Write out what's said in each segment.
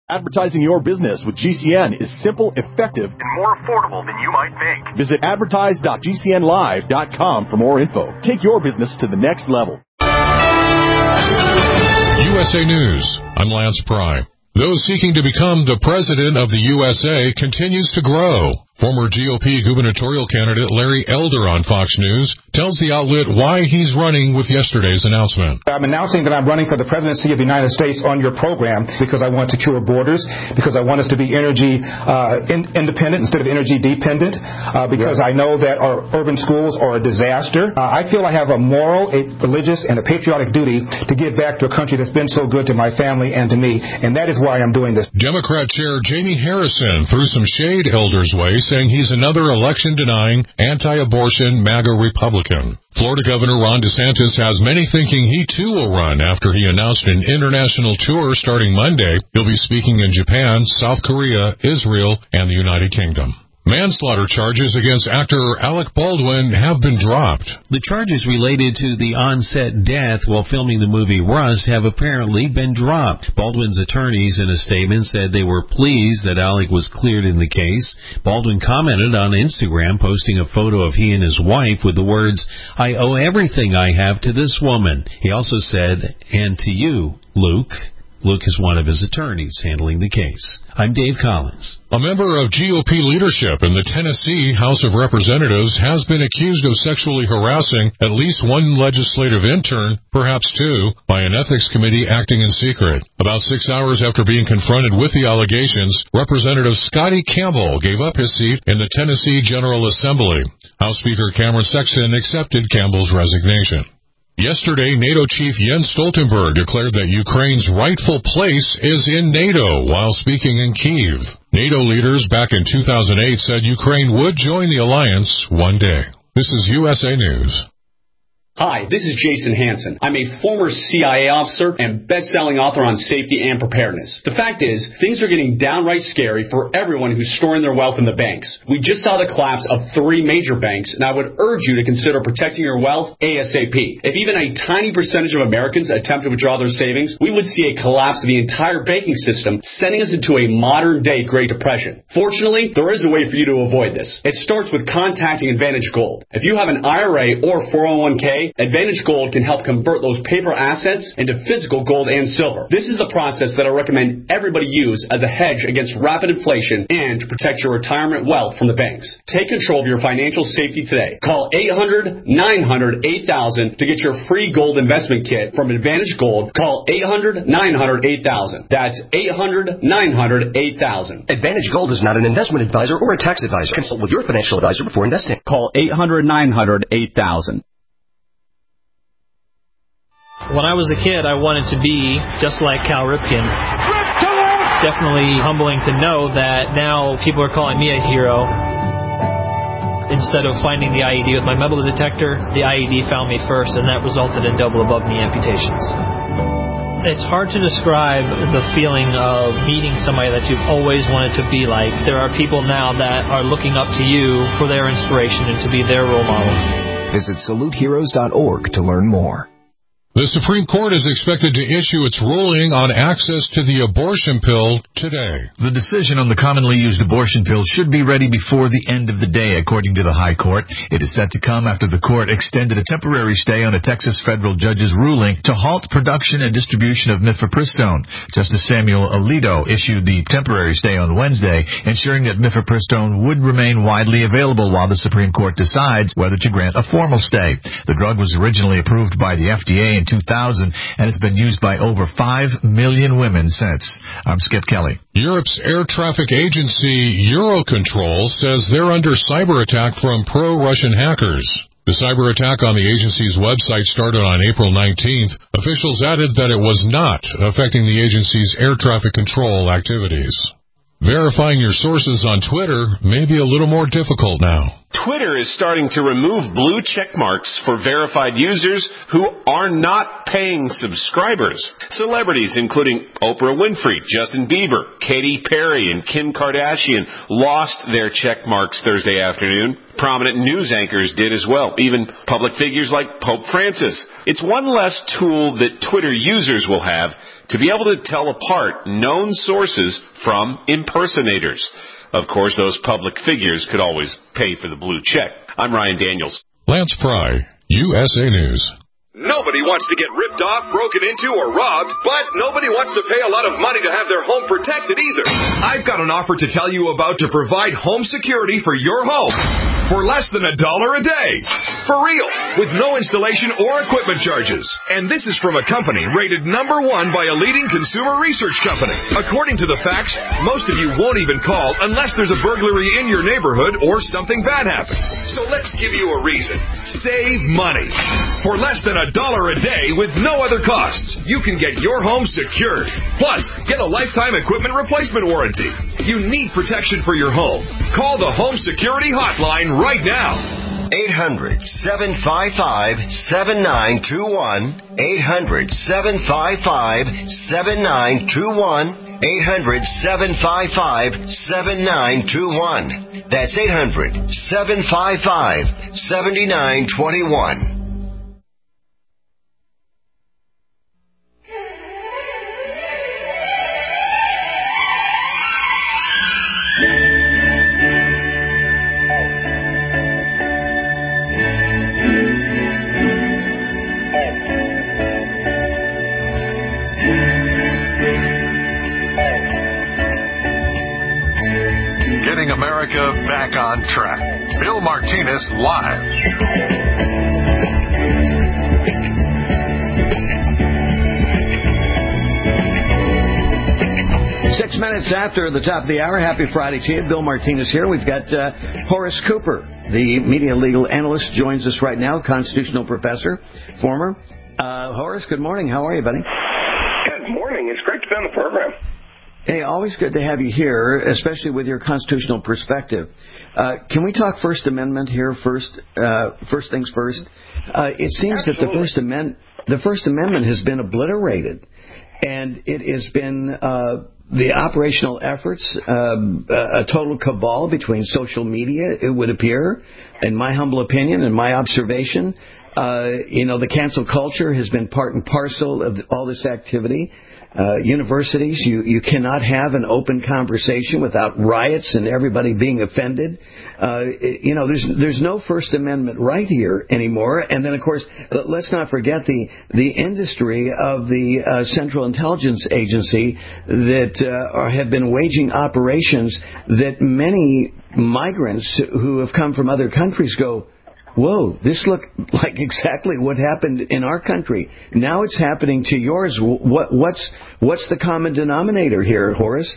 Advertising your business with GCN is simple, effective, and more affordable than you might think. Visit advertise.gcnlive.com for more info. Take your business to the next level. USA News. I'm Lance Pry. Those seeking to become the president of the USA continues to grow. Former GOP gubernatorial candidate Larry Elder on Fox News tells the outlet why he's running with yesterday's announcement. I'm announcing that I'm running for the presidency of the United States on your program because I want secure borders, because I want us to be energy independent instead of energy dependent, because I know that our urban schools are a disaster. I feel I have a moral, a religious, and a patriotic duty to give back to a country that's been so good to my family and to me, and that is why I'm doing this. Democrat Chair Jamie Harrison threw some shade Elder's way, saying he's another election-denying, anti-abortion MAGA Republican. Florida Governor Ron DeSantis has many thinking he too will run after he announced an international tour starting Monday. He'll be speaking in Japan, South Korea, Israel, and the United Kingdom. Manslaughter charges against actor Alec Baldwin have been dropped. The charges related to the on-set death while filming the movie Rust have apparently been dropped. Baldwin's attorneys in a statement said they were pleased that Alec was cleared in the case. Baldwin commented on Instagram, posting a photo of he and his wife with the words, "I owe everything I have to this woman." He also said, "and to you, Luke." Luke is one of his attorneys handling the case. I'm Dave Collins. A member of GOP leadership in the Tennessee House of Representatives has been accused of sexually harassing at least one legislative intern, perhaps two, by an ethics committee acting in secret. About 6 hours after being confronted with the allegations, Representative Scotty Campbell gave up his seat in the Tennessee General Assembly. House Speaker Cameron Sexton accepted Campbell's resignation. Yesterday, NATO chief Jens Stoltenberg declared that Ukraine's rightful place is in NATO while speaking in Kyiv. NATO leaders back in 2008 said Ukraine would join the alliance one day. This is USA News. Hi, this is Jason Hansen. I'm a former CIA officer and best-selling author on safety and preparedness. The fact is, things are getting downright scary for everyone who's storing their wealth in the banks. We just saw the collapse of 3 major banks, and I would urge you to consider protecting your wealth ASAP. If even a tiny percentage of Americans attempt to withdraw their savings, we would see a collapse of the entire banking system, sending us into a modern-day Great Depression. Fortunately, there is a way for you to avoid this. It starts with contacting Advantage Gold. If you have an IRA or 401k, Advantage Gold can help convert those paper assets into physical gold and silver. This is the process that I recommend everybody use as a hedge against rapid inflation and to protect your retirement wealth from the banks. Take control of your financial safety today. Call 800-900-8000 to get your free gold investment kit from Advantage Gold. Call 800-900-8000. That's 800-900-8000. Advantage Gold is not an investment advisor or a tax advisor. Consult with your financial advisor before investing. Call 800-900-8000. When I was a kid, I wanted to be just like Cal Ripken. It's definitely humbling to know that now people are calling me a hero. Instead of finding the IED with my metal detector, the IED found me first, and that resulted in double above-knee amputations. It's hard to describe the feeling of meeting somebody that you've always wanted to be like. There are people now that are looking up to you for their inspiration and to be their role model. Visit SaluteHeroes.org to learn more. The Supreme Court is expected to issue its ruling on access to the abortion pill today. The decision on the commonly used abortion pill should be ready before the end of the day, according to the High Court. It is set to come after the court extended a temporary stay on a Texas federal judge's ruling to halt production and distribution of mifepristone. Justice Samuel Alito issued the temporary stay on Wednesday, ensuring that mifepristone would remain widely available while the Supreme Court decides whether to grant a formal stay. The drug was originally approved by the FDA in 2000 and has been used by over 5 million women since. I'm Skip Kelly. Europe's air traffic agency Eurocontrol says they're under cyber attack from pro-Russian hackers. The cyber attack on the agency's website started on April 19th. Officials added that it was not affecting the agency's air traffic control activities. Verifying your sources on Twitter may be a little more difficult now. Twitter is starting to remove blue check marks for verified users who are not paying subscribers. Celebrities including Oprah Winfrey, Justin Bieber, Katy Perry, and Kim Kardashian lost their check marks Thursday afternoon. Prominent news anchors did as well, even public figures like Pope Francis. It's one less tool that Twitter users will have to be able to tell apart known sources from impersonators. Of course, those public figures could always pay for the blue check. I'm Ryan Daniels. Lance Pry, USA News. Nobody wants to get ripped off, broken into, or robbed, but nobody wants to pay a lot of money to have their home protected either. I've got an offer to tell you about to provide home security for your home for less than $1 a day. For real, with no installation or equipment charges. And this is from a company rated #1 by a leading consumer research company. According to the facts, most of you won't even call unless there's a burglary in your neighborhood or something bad happens. So let's give you a reason. Save money. For less than $1 a day with no other costs, you can get your home secured. Plus, get a lifetime equipment replacement warranty. You need protection for your home. Call the Home Security Hotline right now. 800-755-7921. 800-755-7921. 800-755-7921. That's 800-755-7921. Getting America back on track. Bill Martinez live. 6 minutes after the top of the hour. Happy Friday to you. Bill Martinez here. We've got Horace Cooper, the media legal analyst, joins us right now, constitutional professor, former. Horace, good morning. How are you, buddy? Good morning. It's great to be on the program. Hey, always good to have you here, especially with your constitutional perspective. Can we talk First Amendment here first? First things first. It seems that the First Amendment has been obliterated, and it has been the operational efforts, a total cabal between social media, it would appear, in my humble opinion and my observation. The cancel culture has been part and parcel of all this activity. Universities, you cannot have an open conversation without riots and everybody being offended. There's no First Amendment right here anymore. And then, of course, let's not forget the industry of the Central Intelligence Agency that have been waging operations that many migrants who have come from other countries go, whoa, this looked like exactly what happened in our country. Now it's happening to yours. What's the common denominator here, Horace?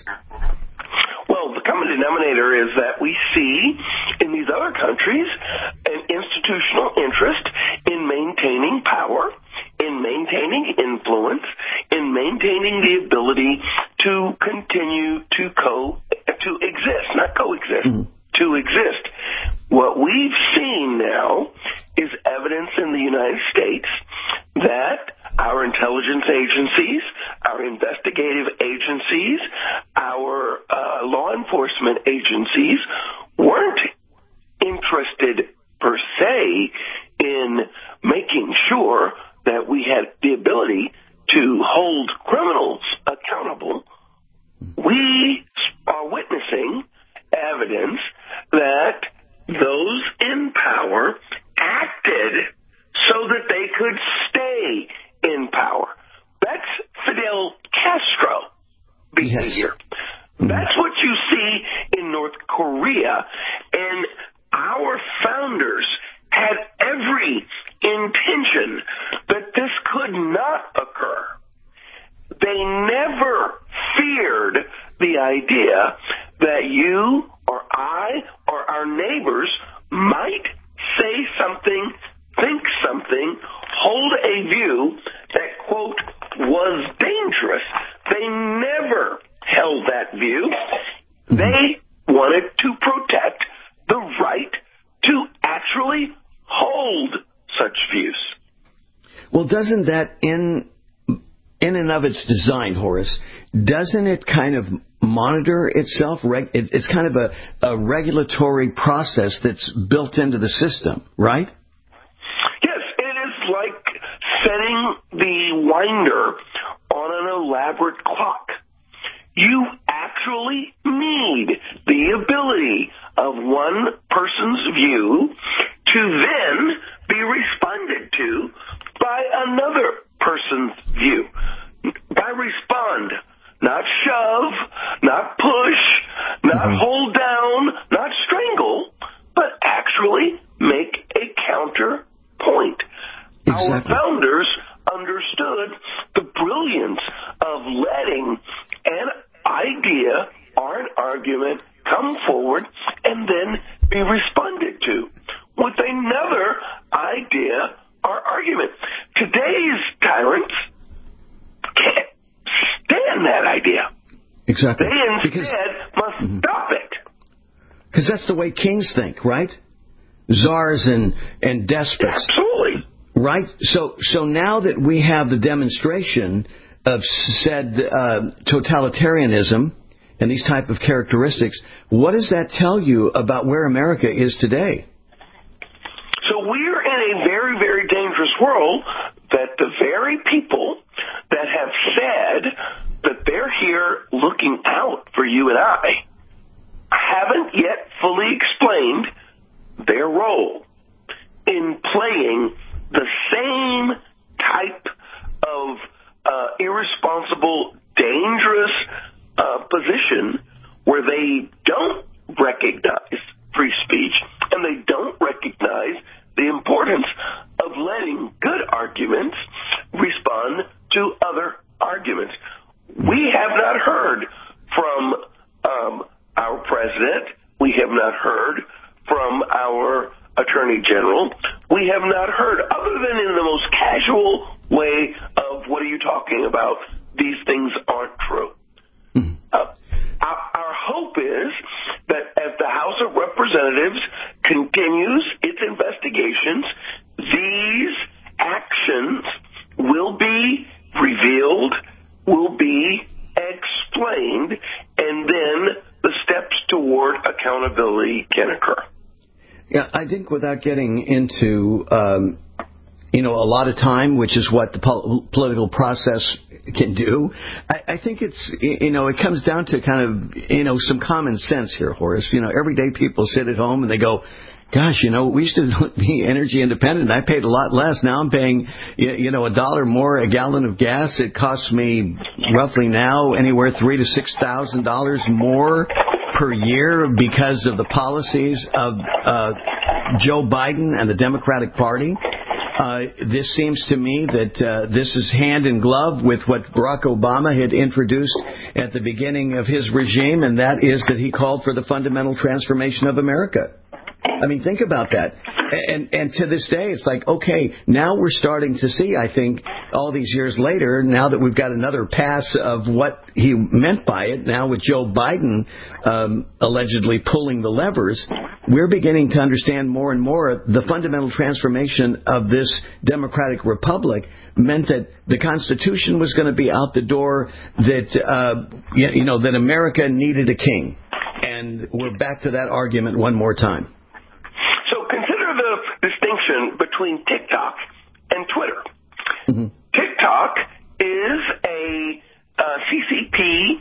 Well, the common denominator is that we see in these other countries an institutional interest in maintaining power, in maintaining influence, in maintaining the ability to continue to exist, not coexist, to exist. What we've seen now is evidence in the United States that our intelligence agencies, our investigative agencies, our law enforcement agencies weren't interested per se in making sure that we had the ability to hold criminals accountable. We are witnessing evidence that those in power acted so that they could stay in power. That's Fidel Castro behavior. Yes. That's what you see in North Korea. And our founders had every intention that this could not occur. They never feared the idea that you or I or our neighbors might say something, think something, hold a view that, quote, was dangerous. They never held that view. They wanted to protect the right to actually hold such views. Well, doesn't that, in and of its design, Horace, doesn't it kind of monitor itself? It's kind of a regulatory process that's built into the system, right? Yes, it is like setting the winder on an elaborate clock. You actually need the ability of one person's view to then be responded to by another person's view. By respond, not shove, not push, not hold down, not strangle, but actually make a counterpoint. Exactly. Our founders understood the brilliance of letting an idea or an argument come forward and then be responded to with another idea or argument. Today's tyrants can't stand that idea. Exactly. They instead must stop it. Because that's the way kings think, right? Czars and despots. Absolutely. Right? So now that we have the demonstration of said totalitarianism and these type of characteristics, what does that tell you about where America is today? So we're in a very, very dangerous world that the very people that have said that they're here looking out for you and I haven't yet fully explained their role in playing the same type of irresponsible, dangerous position where they don't recognize free speech and they don't recognize the importance of letting good arguments respond to other arguments. We have not heard from our president. We have not heard from our attorney general. We have not heard, other than in the most casual way of, what are you talking about? These things aren't true. Our hope is that as the House of Representatives continues its investigations, these actions will be revealed, will be explained, and then the steps toward accountability can occur. Yeah, I think without getting into, a lot of time, which is what the political process can do, I think it's, it comes down to kind of, some common sense here, Horace. Everyday people sit at home and they go, gosh, we used to be energy independent. I paid a lot less. Now I'm paying, $1 more a gallon of gas. It costs me roughly now anywhere $3,000 to $6,000 more per year because of the policies of Joe Biden and the Democratic Party. This seems to me that this is hand in glove with what Barack Obama had introduced at the beginning of his regime, and that is that he called for the fundamental transformation of America. I mean, think about that. And to this day, it's like, okay, now we're starting to see, I think, all these years later, now that we've got another pass of what he meant by it, now with Joe Biden allegedly pulling the levers, we're beginning to understand more and more the fundamental transformation of this democratic republic meant that the Constitution was going to be out the door, that, that America needed a king. And we're back to that argument one more time. So consider the distinction between TikTok and Twitter. TikTok is a CCP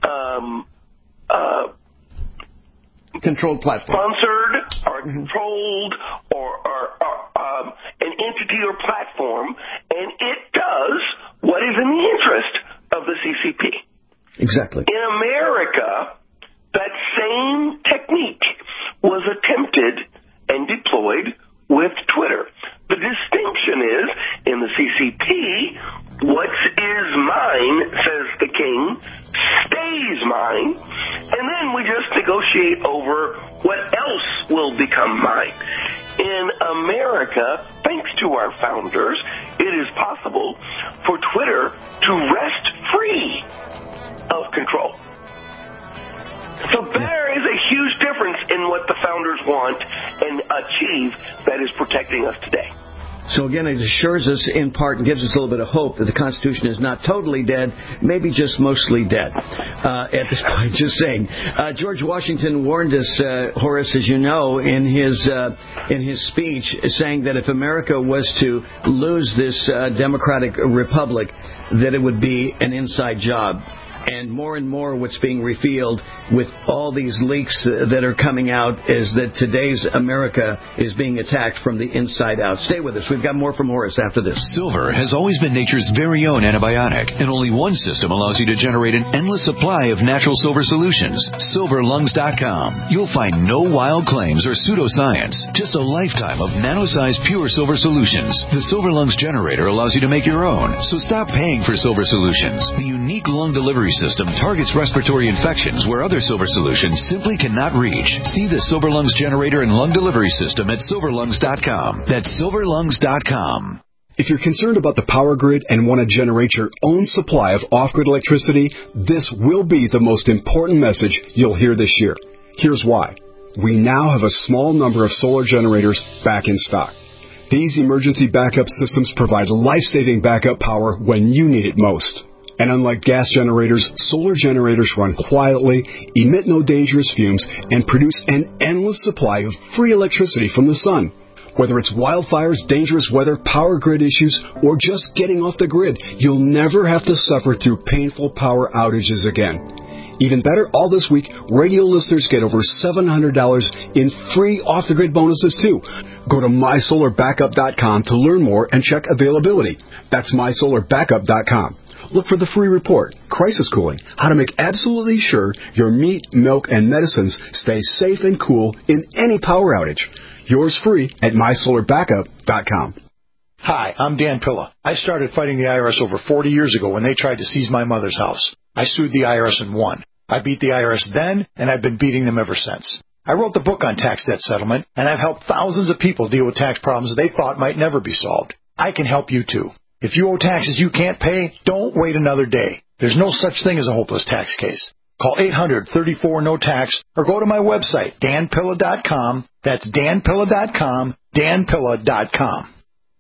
controlled platform, sponsored or controlled or an entity or platform, and it does what is in the interest of the CCP. Exactly. In America, that same technique was attempted and deployed with Twitter. The distinction is, in the CCP, what is mine, says the king, stays mine, and then we just negotiate over what else will become mine. In America, thanks to our founders, it is possible for Twitter to rest free of control. So there is a huge difference in what the founders want and achieve that is protecting us today. So again, it assures us in part and gives us a little bit of hope that the Constitution is not totally dead, maybe just mostly dead. At this point, just saying. George Washington warned us, Horace, as you know, in his speech, saying that if America was to lose this democratic republic, that it would be an inside job. And more what's being revealed with all these leaks that are coming out is that today's America is being attacked from the inside out. Stay with us. We've got more from Horace after this. Silver has always been nature's very own antibiotic, and only one system allows you to generate an endless supply of natural silver solutions. SilverLungs.com. You'll find no wild claims or pseudoscience, just a lifetime of nano-sized pure silver solutions. The Silver Lungs generator allows you to make your own, so stop paying for silver solutions. The unique lung delivery system targets respiratory infections where other silver solutions simply cannot reach. See the Silver Lungs generator and lung delivery system at SilverLungs.com. That's SilverLungs.com. If you're concerned about the power grid and want to generate your own supply of off-grid electricity, this will be the most important message you'll hear this year. Here's why. We now have a small number of solar generators back in stock. These emergency backup systems provide life-saving backup power when you need it most. And unlike gas generators, solar generators run quietly, emit no dangerous fumes, and produce an endless supply of free electricity from the sun. Whether it's wildfires, dangerous weather, power grid issues, or just getting off the grid, you'll never have to suffer through painful power outages again. Even better, all this week, radio listeners get over $700 in free off-the-grid bonuses, too. Go to MySolarBackup.com to learn more and check availability. That's MySolarBackup.com. Look for the free report, Crisis Cooling, how to make absolutely sure your meat, milk, and medicines stay safe and cool in any power outage. Yours free at MySolarBackup.com. Hi, I'm Dan Pilla. I started fighting the IRS over 40 years ago when they tried to seize my mother's house. I sued the IRS and won. I beat the IRS then, and I've been beating them ever since. I wrote the book on tax debt settlement, and I've helped thousands of people deal with tax problems they thought might never be solved. I can help you too. If you owe taxes you can't pay, don't wait another day. There's no such thing as a hopeless tax case. Call 800-34-NO-TAX or go to my website, danpilla.com. That's danpilla.com, danpilla.com.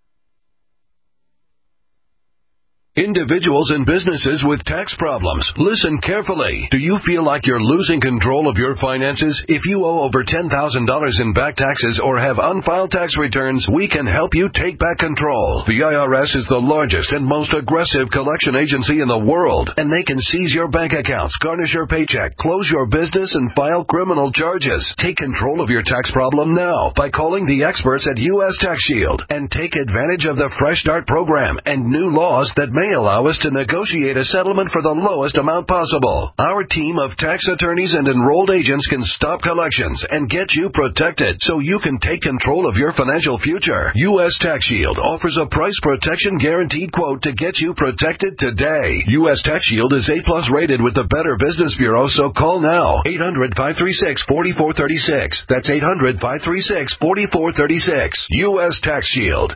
Individuals and businesses with tax problems, listen carefully. Do you feel like you're losing control of your finances? If you owe over $10,000 in back taxes or have unfiled tax returns, we can help you take back control. The IRS is the largest and most aggressive collection agency in the world, and they can seize your bank accounts, garnish your paycheck, close your business, and file criminal charges. Take control of your tax problem now by calling the experts at U.S. Tax Shield and take advantage of the Fresh Start program and new laws that may allow us to negotiate a settlement for the lowest amount possible. Our team of tax attorneys and enrolled agents can stop collections and get you protected so you can take control of your financial future. U.S. Tax Shield offers a price protection guaranteed quote to get you protected today. U.S. Tax Shield is A+ rated with the Better Business Bureau, so call now. 800-536-4436. That's 800-536-4436. U.S. Tax Shield.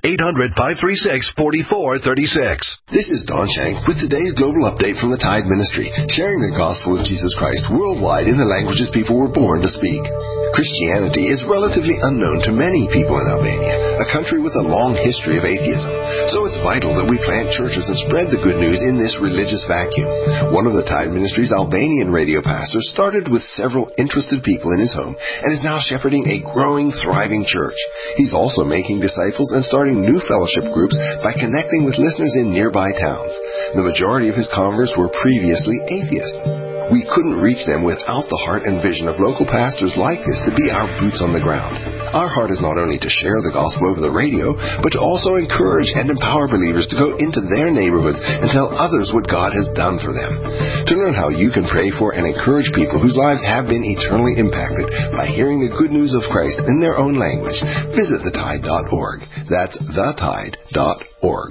800-536-4436. This is Don Shank with today's global update from the Tide Ministry, sharing the gospel of Jesus Christ worldwide in the languages people were born to speak. Christianity is relatively unknown to many people in Albania, a country with a long history of atheism. So it's vital that we plant churches and spread the good news in this religious vacuum. One of the Tide Ministry's Albanian radio pastors started with several interested people in his home and is now shepherding a growing, thriving church. He's also making disciples and starting new fellowship groups by connecting with listeners in nearby towns. The majority of his converts were previously atheists. We couldn't reach them without the heart and vision of local pastors like this to be our boots on the ground. Our heart is not only to share the gospel over the radio, but to also encourage and empower believers to go into their neighborhoods and tell others what God has done for them. To learn how you can pray for and encourage people whose lives have been eternally impacted by hearing the good news of Christ in their own language, visit thetide.org. That's thetide.org.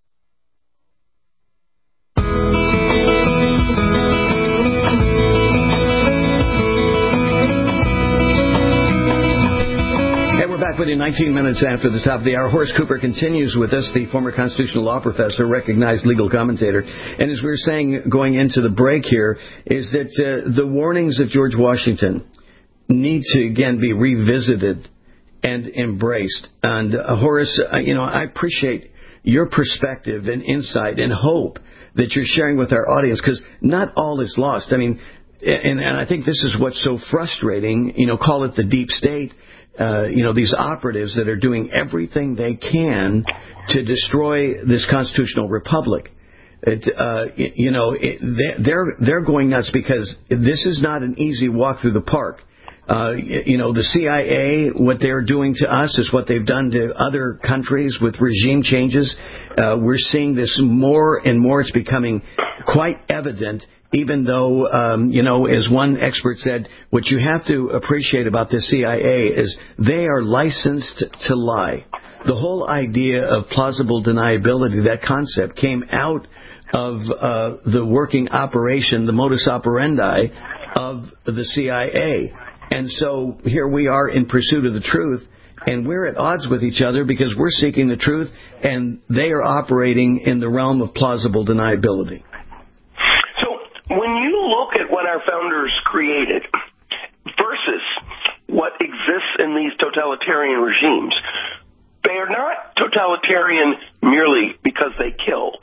Back with you 19 minutes after the top of the hour. Horace Cooper continues with us, the former constitutional law professor, recognized legal commentator. And as we were saying going into the break here, is that the warnings of George Washington need to again be revisited and embraced. And Horace, I appreciate your perspective and insight and hope that you're sharing with our audience, because not all is lost. I mean, and I think this is what's so frustrating, call it the deep state, these operatives that are doing everything they can to destroy this constitutional republic. They're going nuts because this is not an easy walk through the park. The CIA, what they're doing to us is what they've done to other countries with regime changes. We're seeing this more and more. It's becoming quite evident, even though, as one expert said, what you have to appreciate about the CIA is they are licensed to lie. The whole idea of plausible deniability, that concept, came out of the working operation, the modus operandi of the CIA. And so here we are in pursuit of the truth, and we're at odds with each other because we're seeking the truth, and they are operating in the realm of plausible deniability. So when you look at what our founders created versus what exists in these totalitarian regimes, they are not totalitarian merely because they kill,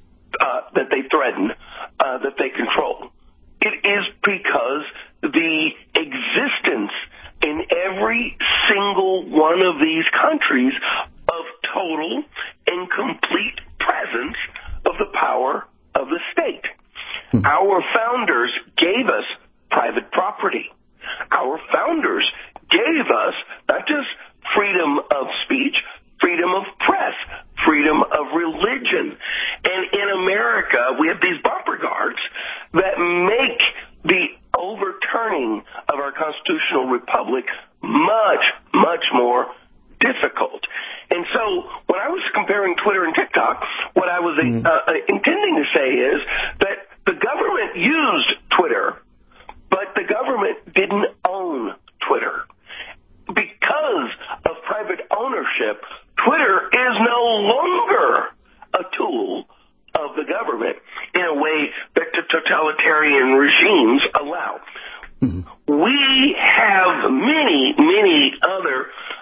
that they threaten, that they control. It is because the existence in every single one of these countries of total and complete presence of the power of the state. Our founders gave us private property. Our founders gave us not just freedom of speech, freedom of press, freedom of religion. And in America, we have these bumper guards that make the overturning of our constitutional republic much, much more difficult. And so when I was comparing Twitter and TikTok, what I was intending to say is that the government used Twitter, but the government didn't own Twitter. Because of private ownership, Twitter is no longer a tool of the government in a way that the totalitarian regimes allow. We have many, many other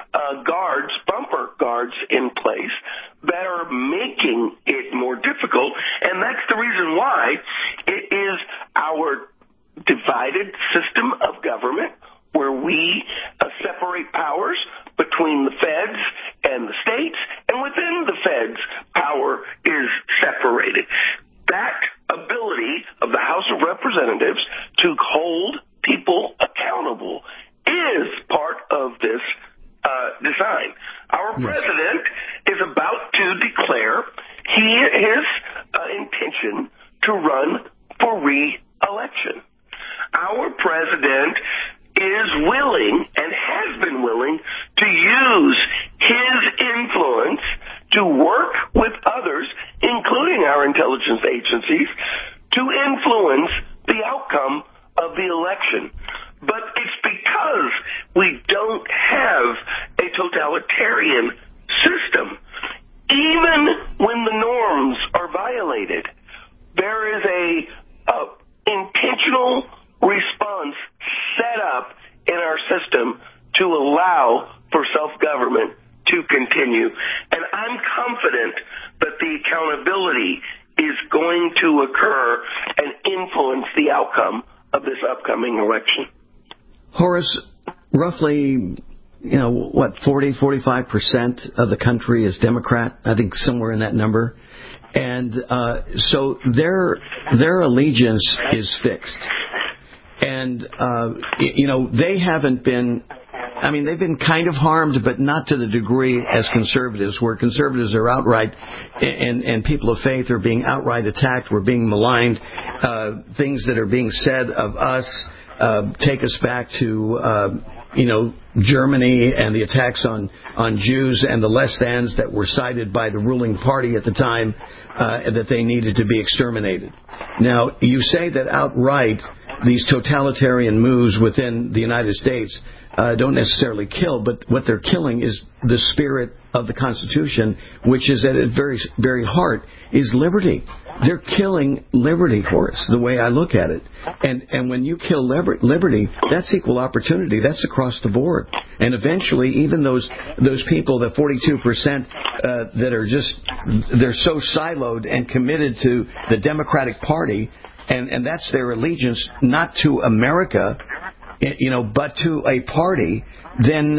bumper guards in place that are making it more difficult, and that's the reason why it is our divided system of government where we separate powers between the feds and the states, and within the feds, power is separated. That ability of the House of Representatives to hold people accountable is part of this design. Our president is about to declare his intention to run for re-election. Our president is willing and has been willing to use his influence to work with others, including our intelligence agencies, to influence the outcome of the election. But it's because we don't have a totalitarian system. Even when the norms are violated, there is a intentional response set up in our system to allow for self-government to continue. And I'm confident that the accountability is going to occur and influence the outcome of this upcoming election. Horace, roughly, 40-45% of the country is Democrat, I think somewhere in that number. And so their allegiance is fixed. And, they haven't been, they've been kind of harmed, but not to the degree as conservatives, where conservatives are outright, and people of faith are being outright attacked, we're being maligned, things that are being said of us take us back to, Germany and the attacks on Jews and the less thans that were cited by the ruling party at the time, that they needed to be exterminated. Now, you say that outright, these totalitarian moves within the United States don't necessarily kill, but what they're killing is the spirit of the Constitution, which is at its very, very heart is liberty. they're killing liberty, Horace, the way I look at it. And when you kill liberty, that's equal opportunity. That's across the board. And eventually, even those people, the 42% that are they're so siloed and committed to the Democratic Party, and that's their allegiance, not to America, but to a party, then,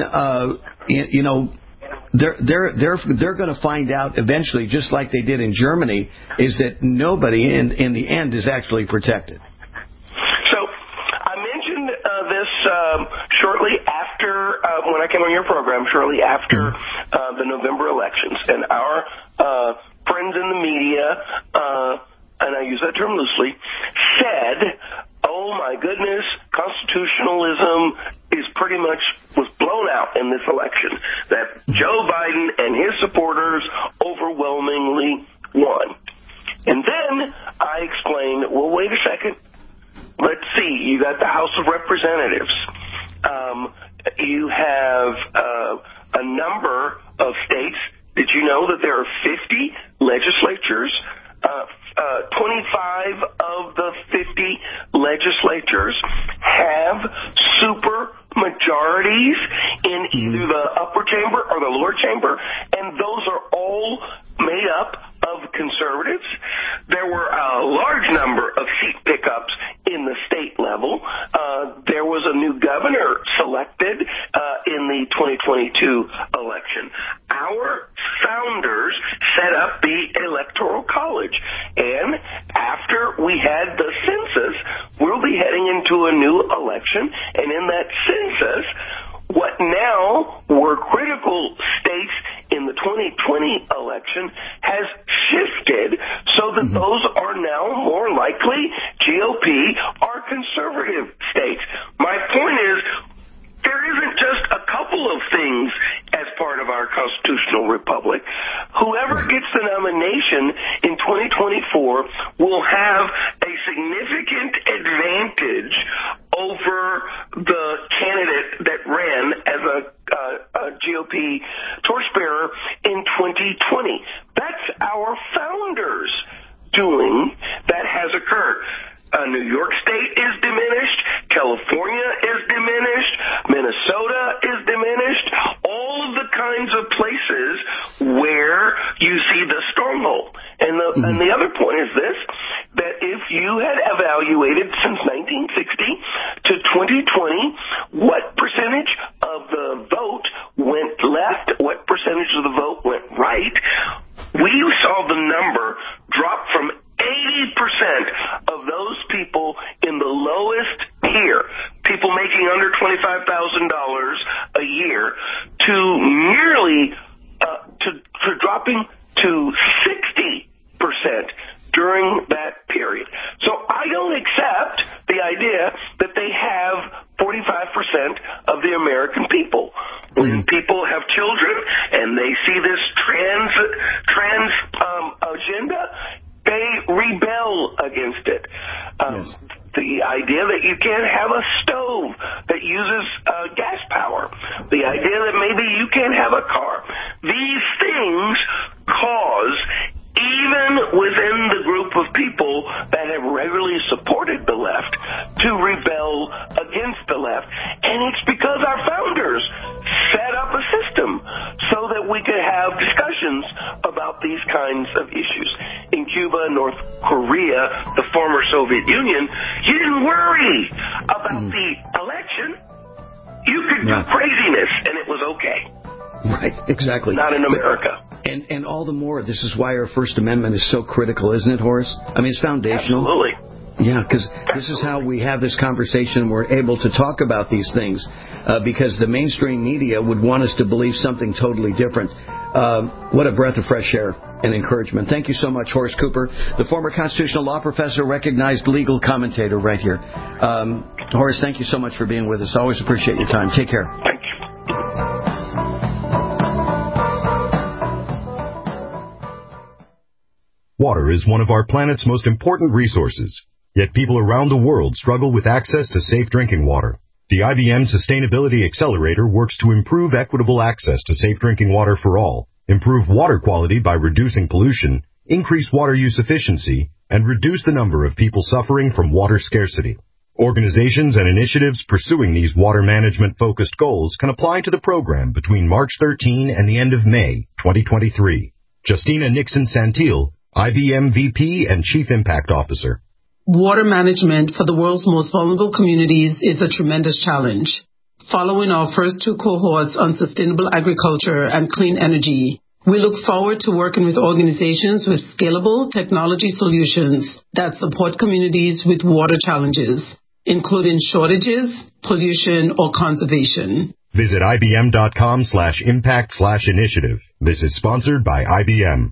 they're going to find out eventually, just like they did in Germany, is that nobody in the end is actually protected. So I mentioned this shortly after, when I came on your program, shortly after the November elections, and our friends in the media, and I use that term loosely, said, oh my goodness, constitutionalism was blown out in this election, that Joe Biden and his supporters overwhelmingly won. And then I explained, well, wait a second. Let's see. You got the House of Representatives. You have a number of states. Did you know that there are 50 legislatures? 25 of the 50 legislatures have super majorities in either the upper chamber or the lower chamber, and those are all made up of conservatives. There were a large number of seat pickups in the state level. There was a new governor selected in the 2022 election. Our founders set up the Electoral College, and after we had the census, we'll be heading into a new election, and in that census, what now were critical states in the 2020 election has shifted so that those are now more likely GOP or conservative states. My point is, there isn't just a couple of things as part of our constitutional republic. Whoever gets the nomination in 2024 will have a significant advantage over the candidate that ran as a GOP torchbearer in 2020. That's our founders doing that has occurred. New York State is diminished. California is diminished. Minnesota is diminished. All of the kinds of places where you see the stronghold. And the other point is this, that if you had evaluated since 1960 to 2020, what percentage of the vote went left, what percentage of the vote went right, we saw the number drop from 80% of those people in the lowest tier, people making under $25,000 a year, to nearly to dropping to 60% during that period. So I don't accept the idea that they have 45% of the American people. When people have children and they see this trans agenda, they rebel against it. The idea that you can't have a stove that uses gas power. The idea that maybe you can't have a car. These things cause, even within the group of people that have regularly supported the left, to rebel against the left. And it's because our founders set up a system so that we could have discussions about these kinds of issues. In Cuba, North Korea, the former Soviet Union, you didn't worry about the election. You could do craziness, and it was okay. Right, exactly. Not in America. And all the more, this is why our First Amendment is so critical, isn't it, Horace? I mean, it's foundational. Absolutely. Yeah, because this is how we have this conversation. We're able to talk about these things because the mainstream media would want us to believe something totally different. What a breath of fresh air and encouragement. Thank you so much, Horace Cooper, the former constitutional law professor, recognized legal commentator right here. Horace, thank you so much for being with us. Always appreciate your time. Take care. Thank you. Water is one of our planet's most important resources, yet people around the world struggle with access to safe drinking water. The IBM Sustainability Accelerator works to improve equitable access to safe drinking water for all, improve water quality by reducing pollution, increase water use efficiency, and reduce the number of people suffering from water scarcity. Organizations and initiatives pursuing these water management-focused goals can apply to the program between March 13 and the end of May 2023. Justina Nixon-Santil, IBM VP and Chief Impact Officer. Water management for the world's most vulnerable communities is a tremendous challenge. Following our first 2 cohorts on sustainable agriculture and clean energy, we look forward to working with organizations with scalable technology solutions that support communities with water challenges, including shortages, pollution, or conservation. Visit ibm.com/impact/initiative. This is sponsored by IBM.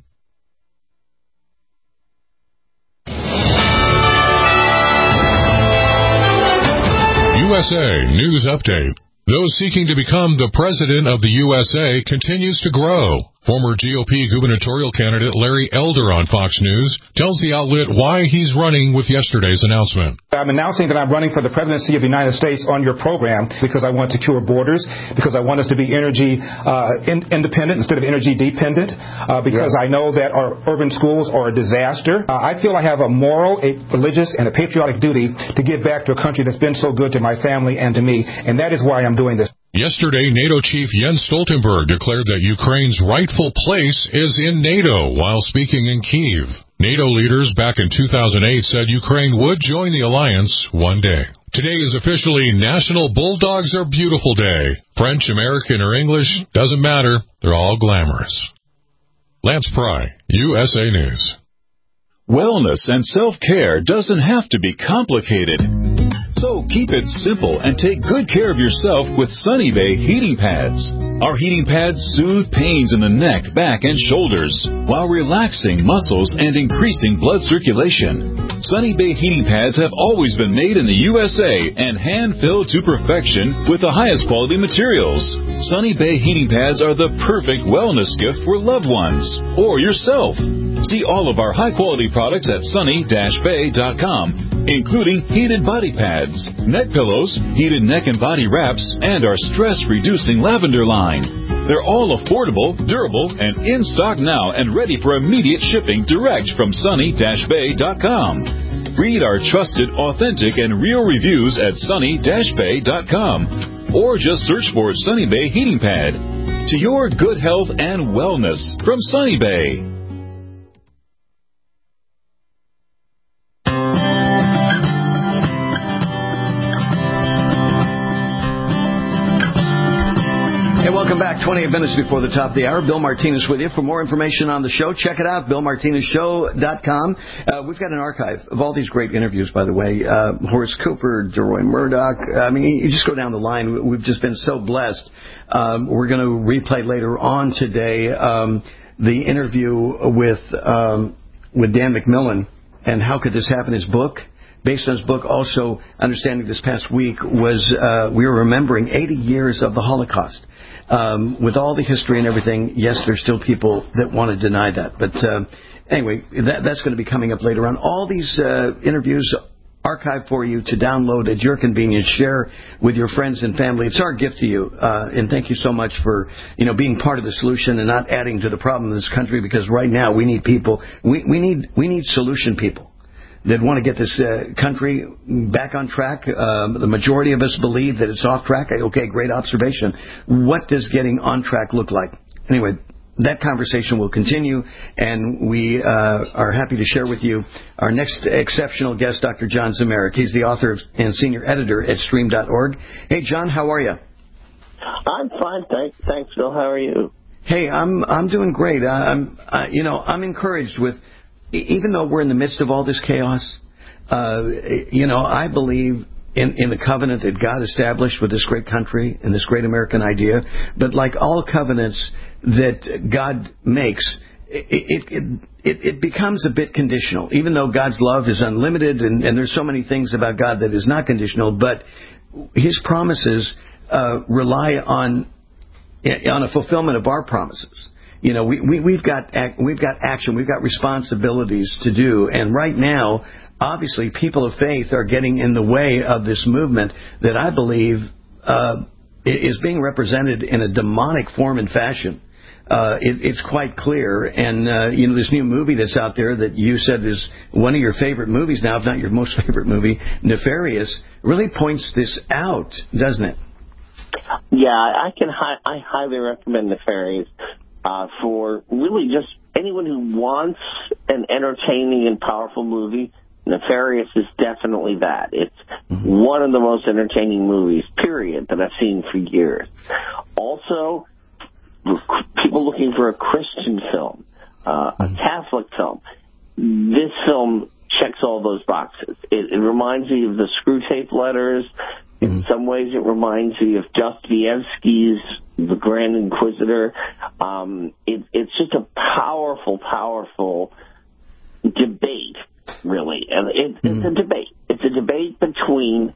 USA News Update. Those seeking to become the president of the USA continues to grow. Former GOP gubernatorial candidate Larry Elder on Fox News tells the outlet why he's running with yesterday's announcement. I'm announcing that I'm running for the presidency of the United States on your program because I want secure borders, because I want us to be energy independent instead of energy dependent, because I know that our urban schools are a disaster. I feel I have a moral, a religious, and a patriotic duty to give back to a country that's been so good to my family and to me, and that is why I'm doing this. Yesterday, NATO chief Jens Stoltenberg declared that Ukraine's rightful place is in NATO while speaking in Kyiv. NATO leaders back in 2008 said Ukraine would join the alliance one day. Today is officially National Bulldogs Are Beautiful Day. French, American, or English, doesn't matter. They're all glamorous. Lance Pry, USA News. Wellness and self-care doesn't have to be complicated. So keep it simple and take good care of yourself with Sunny Bay heating pads. Our heating pads soothe pains in the neck, back, and shoulders while relaxing muscles and increasing blood circulation. Sunny Bay heating pads have always been made in the USA and hand-filled to perfection with the highest quality materials. Sunny Bay heating pads are the perfect wellness gift for loved ones or yourself. See all of our high-quality products at sunny-bay.com, including heated body pads, neck pillows, heated neck and body wraps, and our stress-reducing lavender line. They're all affordable, durable, and in stock now and ready for immediate shipping direct from sunny-bay.com. Read our trusted, authentic, and real reviews at sunny-bay.com, or just search for Sunny Bay Heating Pad. To your good health and wellness from Sunny Bay. Welcome back. 28 minutes before the top of the hour. Bill Martinez with you. For more information on the show, check it out, BillMartinezShow.com. We've got an archive of all these great interviews, by the way. Horace Cooper, DeRoy Murdoch. I mean, you just go down the line. We've just been so blessed. We're going to replay later on today the interview with Dan McMillan and How Could This Happen, his book. Based on his book, also, understanding this past week was we were remembering 80 years of the Holocaust. With all the history and everything, yes, there's still people that want to deny that. But anyway, that's going to be coming up later on. All these interviews archived for you to download at your convenience. Share with your friends and family. It's our gift to you. And thank you so much for being part of the solution and not adding to the problem in this country, because right now we need people. We need solution people that want to get this country back on track. The majority of us believe that it's off track. Okay, great observation. What does getting on track look like? Anyway, that conversation will continue, and we are happy to share with you our next exceptional guest, Dr. John Zmirak. He's the author and senior editor at Stream.org. Hey, John, how are you? I'm fine, thanks, Bill. How are you? Hey, I'm doing great. I'm encouraged with. Even though we're in the midst of all this chaos, I believe in the covenant that God established with this great country and this great American idea. But like all covenants that God makes, it becomes a bit conditional. Even though God's love is unlimited, and there's so many things about God that is not conditional, but His promises rely on a fulfillment of our promises. We've got action, we've got responsibilities to do, and right now, obviously, people of faith are getting in the way of this movement that I believe is being represented in a demonic form and fashion it's quite clear. And, this new movie that's out there that you said is one of your favorite movies now, if not your most favorite movie, Nefarious, really points this out, doesn't it? Yeah, I highly recommend Nefarious for really just anyone who wants an entertaining and powerful movie. Nefarious is definitely that. It's one of the most entertaining movies, period, that I've seen for years. Also, people looking for a Christian film, a Catholic film, this film checks all those boxes. It reminds me of the Screwtape Letters. In some ways, it reminds me of Dostoevsky's The Grand Inquisitor. It's just a powerful, powerful debate, really. And it's a debate. It's a debate between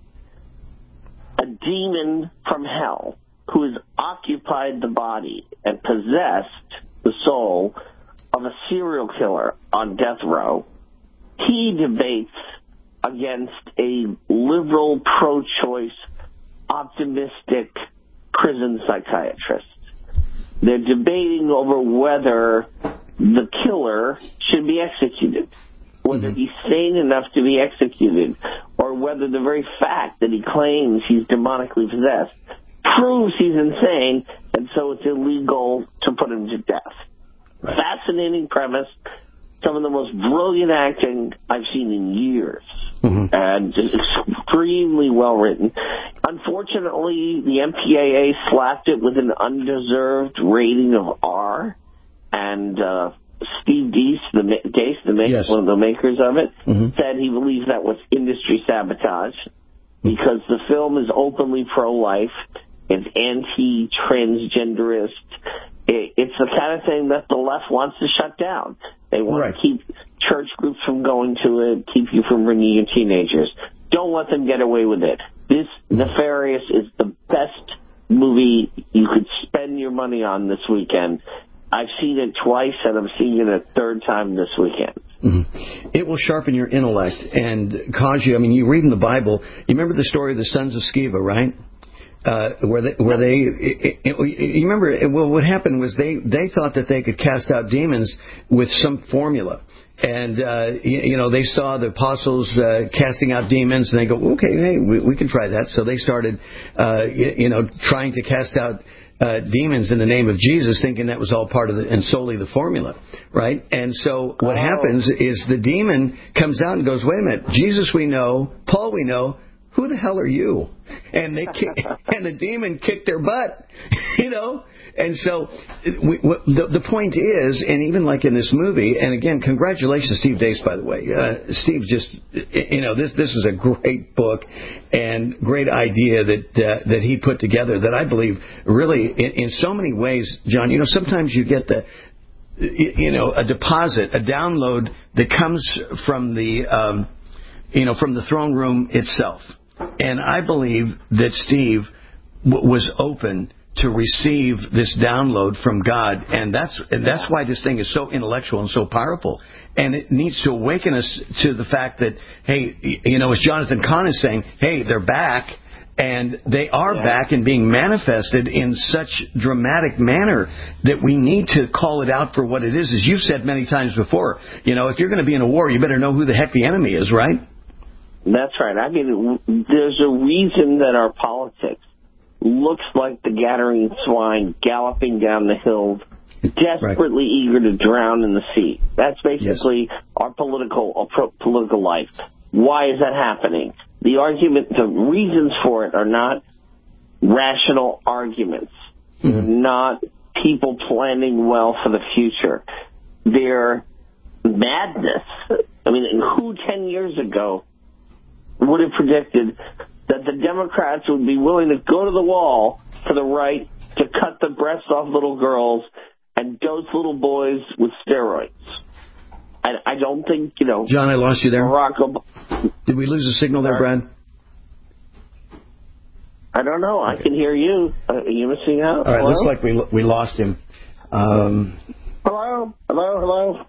a demon from hell who has occupied the body and possessed the soul of a serial killer on death row. He debates against a liberal, pro-choice, optimistic prison psychiatrist. They're debating over whether the killer should be executed, whether he's sane enough to be executed, or whether the very fact that he claims he's demonically possessed proves he's insane, and so it's illegal to put him to death. Right. Fascinating premise. Some of the most brilliant acting I've seen in years. And just extremely well written. Unfortunately, the MPAA slapped it with an undeserved rating of R. And Steve Deese, one of the makers of it, said he believes that was industry sabotage because the film is openly pro-life. It's anti-transgenderist. It's the kind of thing that the left wants to shut down. They want to keep church groups from going to it, keep you from bringing your teenagers. Don't let them get away with it. This Nefarious is the best movie you could spend your money on this weekend. I've seen it twice, and I'm seeing it a third time this weekend. It will sharpen your intellect and cause you, you read in the Bible, you remember the story of the sons of Sceva, right? You remember, what happened was they thought that they could cast out demons with some formula. And, they saw the apostles casting out demons, and they go, okay, hey, we can try that. So they started, trying to cast out demons in the name of Jesus, thinking that was all part of and solely the formula, right? And so what happens is the demon comes out and goes, wait a minute, Jesus we know, Paul we know, who the hell are you? And the demon kicked their butt, And so the point is, and even like in this movie, and again, congratulations, Steve Deace, by the way. Steve just, this is a great book and great idea that he put together that I believe really, in so many ways, John, sometimes you get a deposit, a download that comes from the throne room itself. And I believe that Steve was open to receive this download from God, and that's why this thing is so intellectual and so powerful. And it needs to awaken us to the fact that, hey, as Jonathan Cahn is saying, hey, they're back, and they are back and being manifested in such dramatic manner that we need to call it out for what it is. As you've said many times before, if you're going to be in a war, you better know who the heck the enemy is, right? That's right. There's a reason that our politics looks like the Gadarene swine galloping down the hills, desperately eager to drown in the sea. That's basically our political life. Why is that happening? The reasons for it are not rational arguments. They're not people planning well for the future. They're madness. Who 10 years ago would have predicted that the Democrats would be willing to go to the wall for the right to cut the breasts off little girls and dose little boys with steroids? I don't think, John, I lost you there. Did we lose a signal there, Brad? I don't know. Okay. I can hear you. Are you missing out? All right, looks like we lost him. Hello? Hello?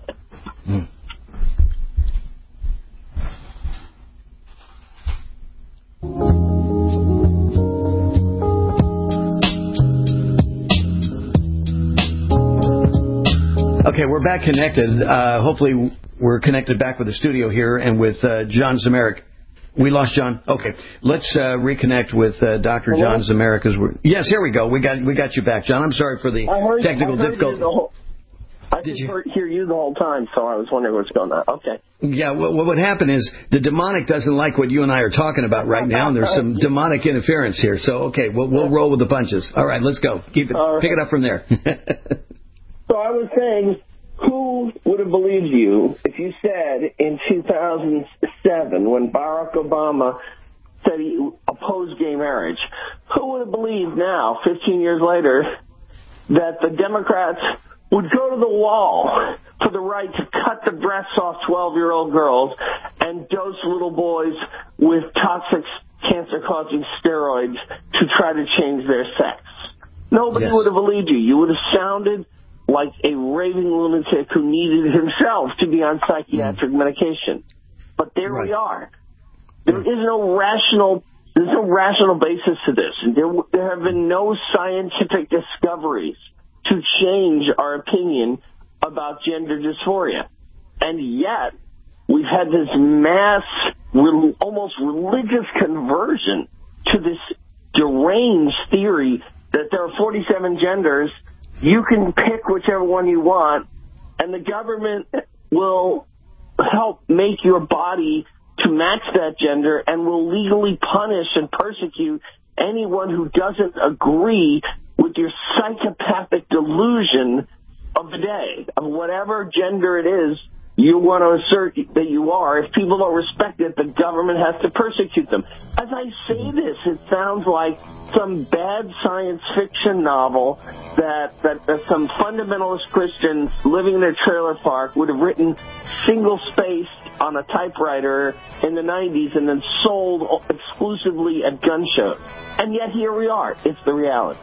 Okay, we're back connected. Hopefully we're connected back with the studio here and with John Zemerick. We lost John? Okay. Let's reconnect with Dr. Hello? John Zemerick. Yes, here we go. We got you back, John. I'm sorry for the technical difficulty. I just hear you the whole time, so I was wondering what's going on. Okay. Yeah, what would happen is the demonic doesn't like what you and I are talking about right now, and there's some demonic interference here. So, okay, we'll roll with the punches. All right, let's go. Pick it up from there. So I was saying, who would have believed you if you said in 2007, when Barack Obama said he opposed gay marriage, who would have believed now, 15 years later, that the Democrats would go to the wall for the right to cut the breasts off 12-year-old girls and dose little boys with toxic cancer-causing steroids to try to change their sex? Nobody would have believed you. You would have sounded like a raving lunatic who needed himself to be on psychiatric medication. But there we are. There is no rational basis to this. There have been no scientific discoveries to change our opinion about gender dysphoria. And yet, we've had this mass, almost religious conversion to this deranged theory that there are 47 genders, you can pick whichever one you want, and the government will help make your body to match that gender and will legally punish and persecute anyone who doesn't agree with your psychopathic delusion of the day, of whatever gender it is you want to assert that you are. If people don't respect it, the government has to persecute them. As I say this, it sounds like some bad science fiction novel that some fundamentalist Christians living in their trailer park would have written single-spaced on a typewriter in the 90s and then sold exclusively at gun shows. And yet here we are. It's the reality.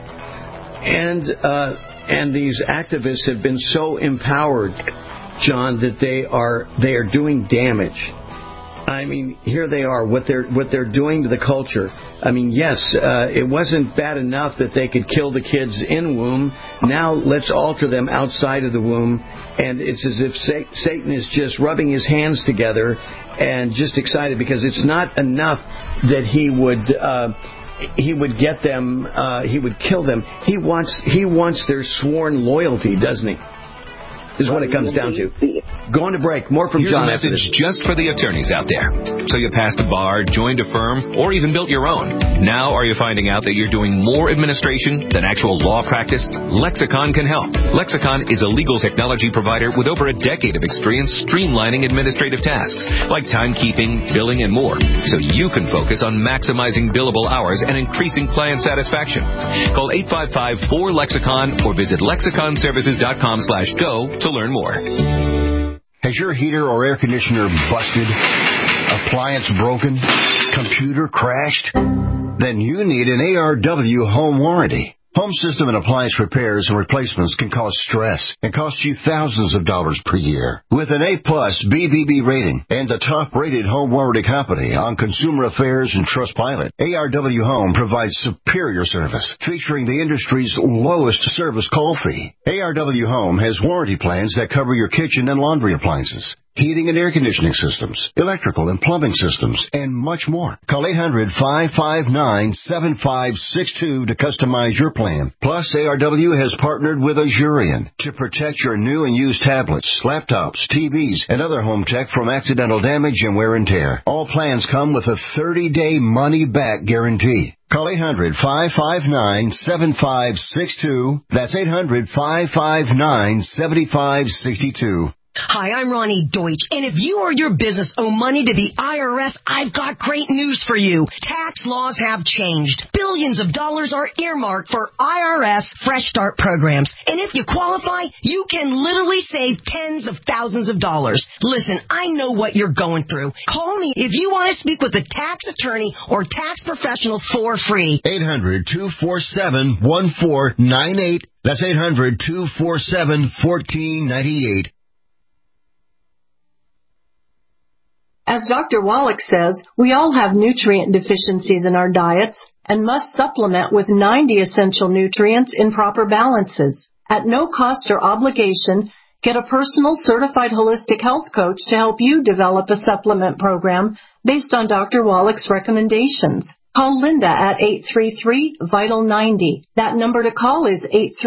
And these activists have been so empowered, John, that they are doing damage. I mean, here they are, what they're doing to the culture. I mean, yes, it wasn't bad enough that they could kill the kids in womb. Now let's alter them outside of the womb. And it's as if Satan is just rubbing his hands together and just excited, because it's not enough that he would get them, he would kill them. He wants their sworn loyalty, doesn't he? Is what it comes down to. Going to break. More from Here's John. Here's a message just for the attorneys out there. So you passed a bar, joined a firm, or even built your own. Now are you finding out that you're doing more administration than actual law practice? Lexicon can help. Lexicon is a legal technology provider with over a decade of experience streamlining administrative tasks like timekeeping, billing, and more, so you can focus on maximizing billable hours and increasing client satisfaction. Call 855-4LEXICON or visit lexiconservices.com/go to learn more. Has your heater or air conditioner busted? Appliance broken? Computer crashed? Then you need an ARW home warranty. Home system and appliance repairs and replacements can cause stress and cost you thousands of dollars per year. With an A-plus BBB rating and the top-rated home warranty company on Consumer Affairs and Trustpilot, ARW Home provides superior service, featuring the industry's lowest service call fee. ARW Home has warranty plans that cover your kitchen and laundry appliances, heating and air conditioning systems, electrical and plumbing systems, and much more. Call 800-559-7562 to customize your plan. Plus, ARW has partnered with Azurian to protect your new and used tablets, laptops, TVs, and other home tech from accidental damage and wear and tear. All plans come with a 30-day money-back guarantee. Call 800-559-7562. That's 800-559-7562. Hi, I'm Ronnie Deutsch, and if you or your business owe money to the IRS, I've got great news for you. Tax laws have changed. Billions of dollars are earmarked for IRS Fresh Start programs, and if you qualify, you can literally save tens of thousands of dollars. Listen, I know what you're going through. Call me if you want to speak with a tax attorney or tax professional for free. 800-247-1498. That's 800-247-1498. As Dr. Wallach says, we all have nutrient deficiencies in our diets and must supplement with 90 essential nutrients in proper balances. At no cost or obligation, Get a personal certified holistic health coach to help you develop a supplement program based on Dr. Wallach's recommendations. Call Linda at 833-VITAL-90. That number to call is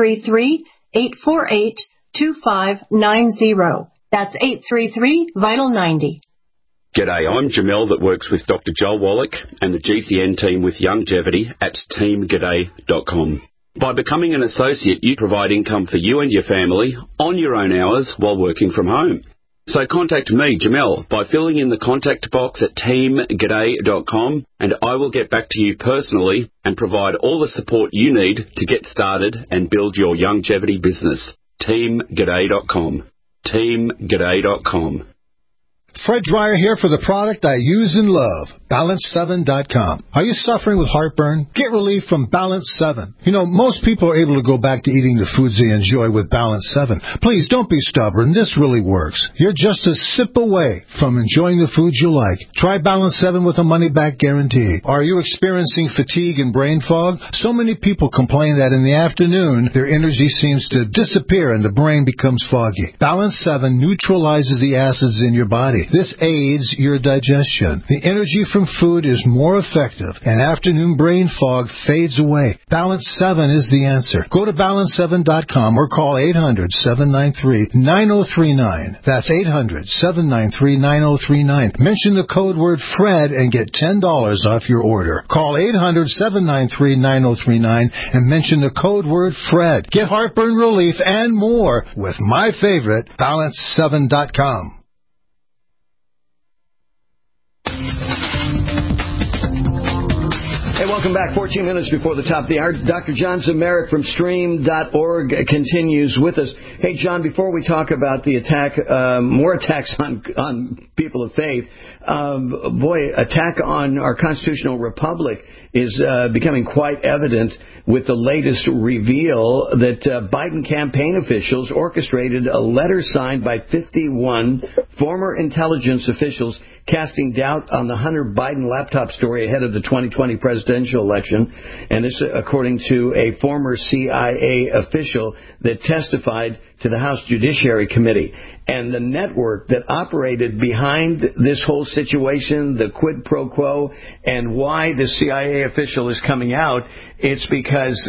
833-848-2590. That's 833-VITAL-90. G'day, I'm Jamel that works with Dr. Joel Wallach and the GCN team with Longevity at teamg'day.com. By becoming an associate, you provide income for you and your family on your own hours while working from home. So contact me, Jamel, by filling in the contact box at teamg'day.com, and I will get back to you personally and provide all the support you need to get started and build your longevity business. teamg'day.com. teamg'day.com. Fred Dreyer here for the product I use and love, Balance7.com. Are you suffering with heartburn? Get relief from Balance 7. You know, most people are able to go back to eating the foods they enjoy with Balance 7. Please, don't be stubborn. This really works. You're just a sip away from enjoying the foods you like. Try Balance 7 with a money-back guarantee. Are you experiencing fatigue and brain fog? So many people complain that in the afternoon, their energy seems to disappear and the brain becomes foggy. Balance 7 neutralizes the acids in your body. This aids your digestion. The energy from food is more effective, and afternoon brain fog fades away. Balance 7 is the answer. Go to balance7.com or call 800-793-9039. That's 800-793-9039. Mention the code word FRED and get $10 off your order. Call 800-793-9039 and mention the code word FRED. Get heartburn relief and more with my favorite, balance7.com. Hey, welcome back. 14 minutes before the top of the hour. Dr. John Zemeric from Stream.org continues with us. Hey, John, before we talk about the attack, more attacks on people of faith, attack on our constitutional republic is becoming quite evident with the latest reveal that Biden campaign officials orchestrated a letter signed by 51 former intelligence officials casting doubt on the Hunter Biden laptop story ahead of the 2020 presidential election. And this, according to a former CIA official that testified to the House Judiciary Committee. And the network that operated behind this whole situation, the quid pro quo, and why the CIA official is coming out, it's because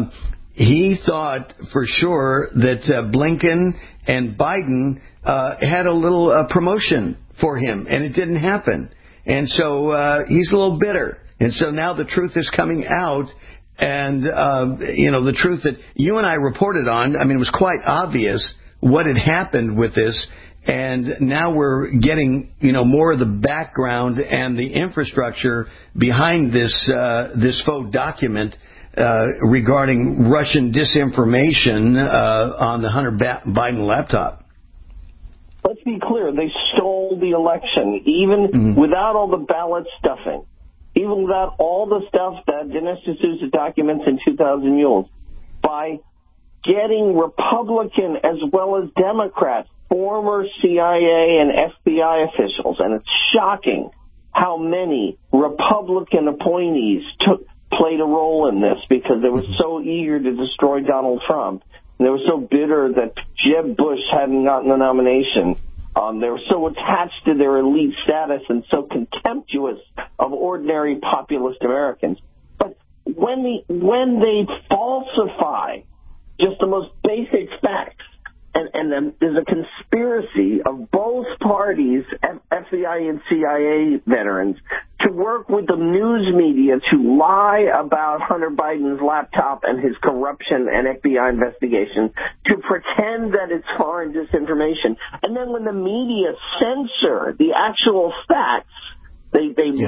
he thought for sure that Blinken and Biden had a little promotion for him, and it didn't happen. And so he's a little bitter. And so now the truth is coming out, and, the truth that you and I reported on, I mean, it was quite obvious what had happened with this, and now we're getting, more of the background and the infrastructure behind this faux document regarding Russian disinformation on the Hunter Biden laptop. Let's be clear, they stole the election, even without all the ballot stuffing, even without all the stuff that Dinesh D'Souza documents in 2000 mules, by getting Republican as well as Democrats, former CIA and FBI officials, and it's shocking how many Republican appointees played a role in this because they were so eager to destroy Donald Trump. They were so bitter that Jeb Bush hadn't gotten the nomination. They were so attached to their elite status and so contemptuous of ordinary populist Americans. But when they falsify just the most basic facts, and then there's a conspiracy of both parties, FBI and CIA veterans, to work with the news media to lie about Hunter Biden's laptop and his corruption and FBI investigation, to pretend that it's foreign disinformation. And then when the media censor the actual facts, they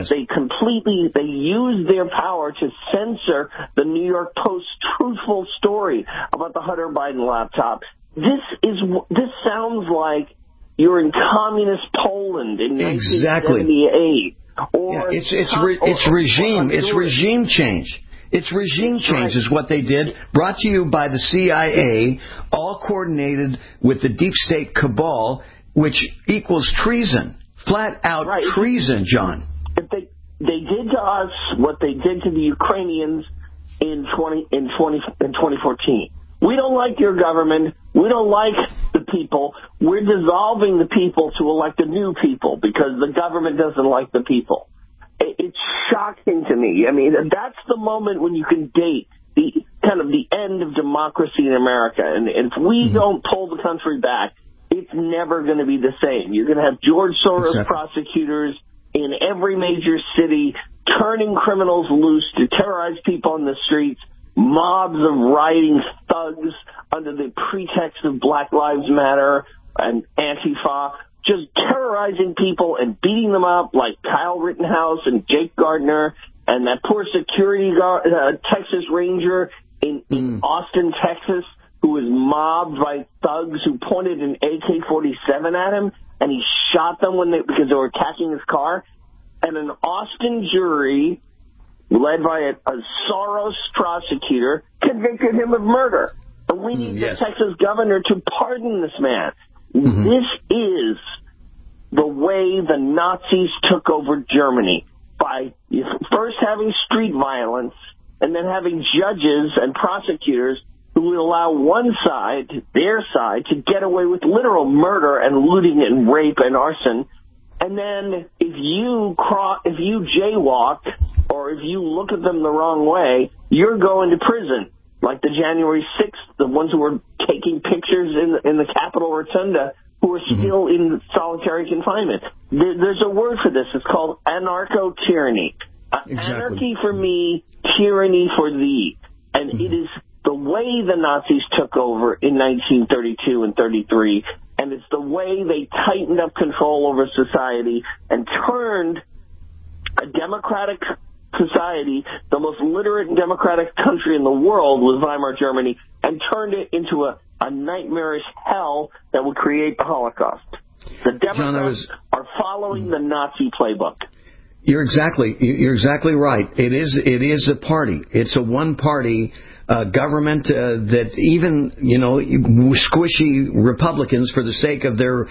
use their power to censor the New York Post's truthful story about the Hunter Biden laptop. This sounds like you're in communist Poland in 1978. Or it's regime change. It's regime change is what they did, brought to you by the CIA, all coordinated with the deep state cabal, which equals treason. Flat out treason, John. If they did to us what they did to the Ukrainians in 2014. We don't like your government. We don't like the people. We're dissolving the people to elect a new people because the government doesn't like the people. It's shocking to me. I mean, that's the moment when you can date the kind of the end of democracy in America. And if we don't pull the country back, it's never going to be the same. You're going to have George Soros prosecutors in every major city turning criminals loose to terrorize people on the streets, mobs of rioting thugs under the pretext of Black Lives Matter and Antifa, just terrorizing people and beating them up like Kyle Rittenhouse and Jake Gardner and that poor security guard, Texas Ranger in Austin, Texas, who was mobbed by thugs who pointed an AK-47 at him, and he shot them because they were attacking his car. And an Austin jury, led by a Soros prosecutor, convicted him of murder. And we need the Texas governor to pardon this man. This is the way the Nazis took over Germany, by first having street violence and then having judges and prosecutors who would allow one side, their side, to get away with literal murder and looting and rape and arson. And then if you jaywalk or if you look at them the wrong way, you're going to prison. Like the January 6th, the ones who were taking pictures in the Capitol Rotunda, who are still in solitary confinement. There's a word for this. It's called anarcho-tyranny. Anarchy for me, tyranny for thee. And it is the way the Nazis took over in 1932 and 33, and it's the way they tightened up control over society and turned a democratic society, the most literate and democratic country in the world was Weimar Germany, and turned it into a nightmarish hell that would create the Holocaust. The Democrats are following the Nazi playbook. You're exactly right. It is a party. It's a one-party government that even, squishy Republicans, for the sake of their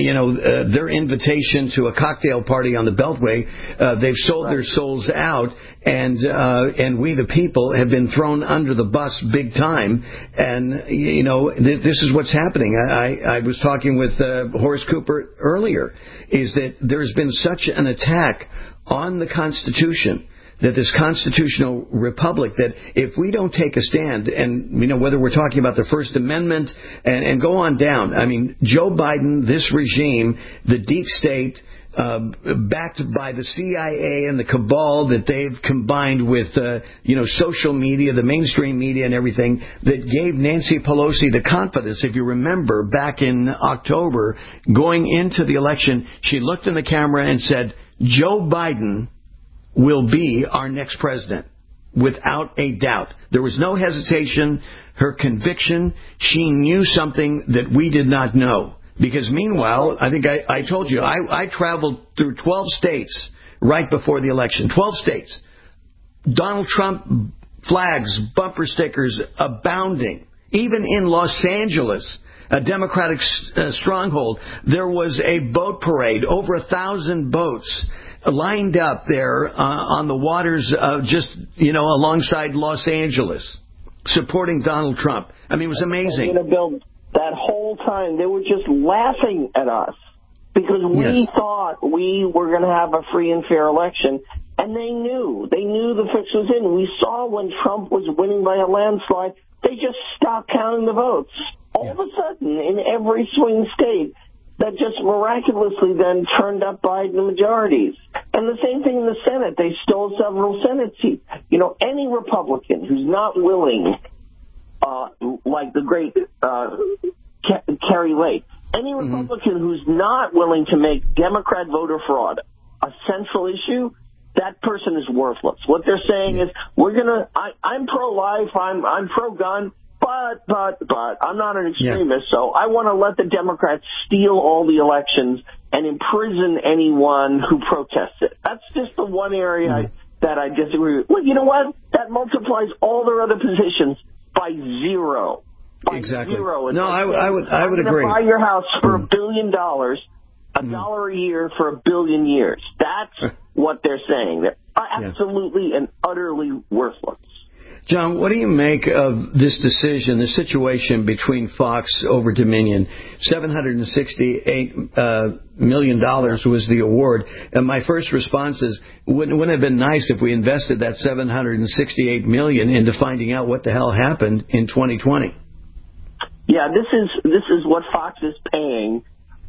invitation to a cocktail party on the Beltway, they've sold their souls out, and we the people have been thrown under the bus big time. And this is what's happening. I was talking with Horace Cooper earlier. Is that there's been such an attack on the Constitution, that this constitutional republic, that if we don't take a stand, and whether we're talking about the First Amendment and go on down, I mean, Joe Biden, this regime, the deep state, backed by the CIA and the cabal that they've combined with, social media, the mainstream media and everything, that gave Nancy Pelosi the confidence. If you remember, back in October, going into the election, she looked in the camera and said, Joe Biden will be our next president, without a doubt. There was no hesitation. Her conviction, she knew something that we did not know. Because meanwhile, I think I told you, I traveled through 12 states right before the election. 12 states. Donald Trump flags, bumper stickers abounding. Even in Los Angeles, a Democratic stronghold, there was a boat parade, over 1,000 boats lined up there on the waters of alongside Los Angeles, supporting Donald Trump. I mean, it was amazing. That whole time, they were just laughing at us because we thought we were going to have a free and fair election, and they knew the fix was in. We saw when Trump was winning by a landslide, they just stopped counting the votes. All of a sudden, in every swing state, that just miraculously then turned up Biden majorities. And the same thing in the Senate. They stole several Senate seats. Any Republican who's not willing, like the great Kerry Lake, any Republican who's not willing to make Democrat voter fraud a central issue, that person is worthless. What they're saying is, I'm pro-life, I'm pro-gun, but I'm not an extremist, so I want to let the Democrats steal all the elections and imprison anyone who protests it. That's just the one area that I disagree with. Well, you know what? That multiplies all their other positions by zero. Exactly. Zero. No, I would agree. Buy your house for $1 billion, $1 a year for 1 billion years. That's what they're saying. They're absolutely and utterly worthless. John, what do you make of this decision, the situation between Fox over Dominion? $768 million was the award. And my first response is, wouldn't it have been nice if we invested that $768 million into finding out what the hell happened in 2020? Yeah, this is what Fox is paying